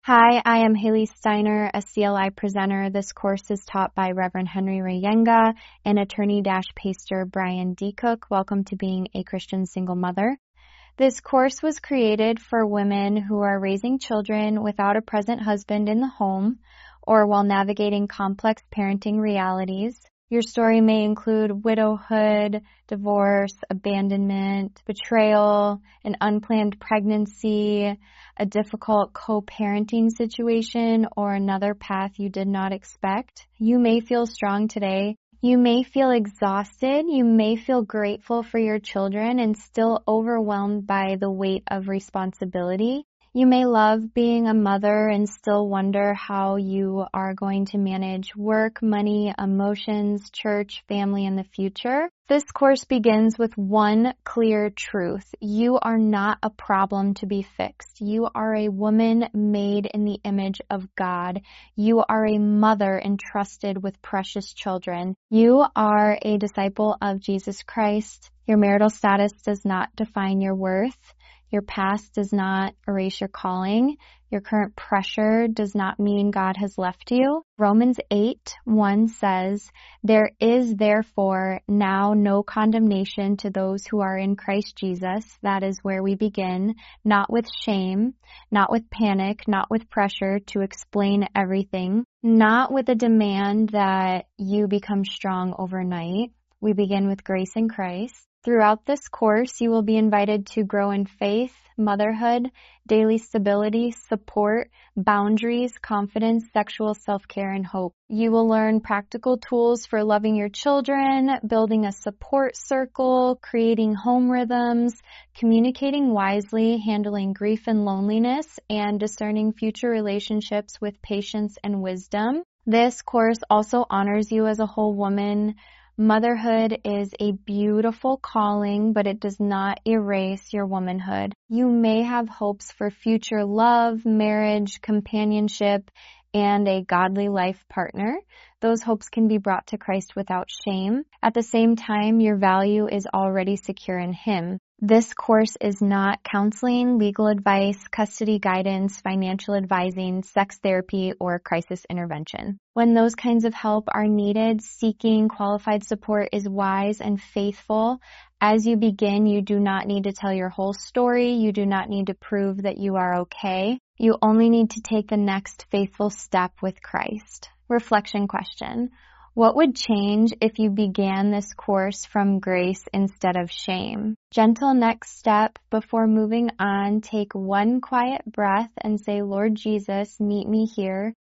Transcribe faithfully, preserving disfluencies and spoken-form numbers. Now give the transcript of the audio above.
Hi, I am Haley Steiner, a C L I presenter. This course is taught by Reverend Henry Rayenga and attorney-pastor Brian D. Cook. Welcome to Being a Christian Single Mother. This course was created for women who are raising children without a present husband in the home or while navigating complex parenting realities. Your story may include widowhood, divorce, abandonment, betrayal, an unplanned pregnancy, a difficult co-parenting situation, or another path you did not expect. You may feel strong today. You may feel exhausted. You may feel grateful for your children and still overwhelmed by the weight of responsibility. You may love being a mother and still wonder how you are going to manage work, money, emotions, church, family in the future. This course begins with one clear truth. You are not a problem to be fixed. You are a woman made in the image of God. You are a mother entrusted with precious children. You are a disciple of Jesus Christ. Your marital status does not define your worth. Your past does not erase your calling. Your current pressure does not mean God has left you. Romans eight one says, "There is therefore now no condemnation to those who are in Christ Jesus." That is where we begin, not with shame, not with panic, not with pressure to explain everything, not with a demand that you become strong overnight. We begin with grace in Christ. Throughout this course, you will be invited to grow in faith, motherhood, daily stability, support, boundaries, confidence, sexual self-care, and hope. You will learn practical tools for loving your children, building a support circle, creating home rhythms, communicating wisely, handling grief and loneliness, and discerning future relationships with patience and wisdom. This course also honors you as a whole woman. Motherhood is a beautiful calling, but it does not erase your womanhood. You may have hopes for future love, marriage, companionship, and a godly life partner. Those hopes can be brought to Christ without shame. At the same time, your value is already secure in Him. This course is not counseling, legal advice, custody guidance, financial advising, sex therapy, or crisis intervention. When those kinds of help are needed, seeking qualified support is wise and faithful. As you begin, you do not need to tell your whole story. You do not need to prove that you are okay. You only need to take the next faithful step with Christ. Reflection question. What would change if you began this course from grace instead of shame? Gentle next step. Before moving on, take one quiet breath and say, "Lord Jesus, meet me here.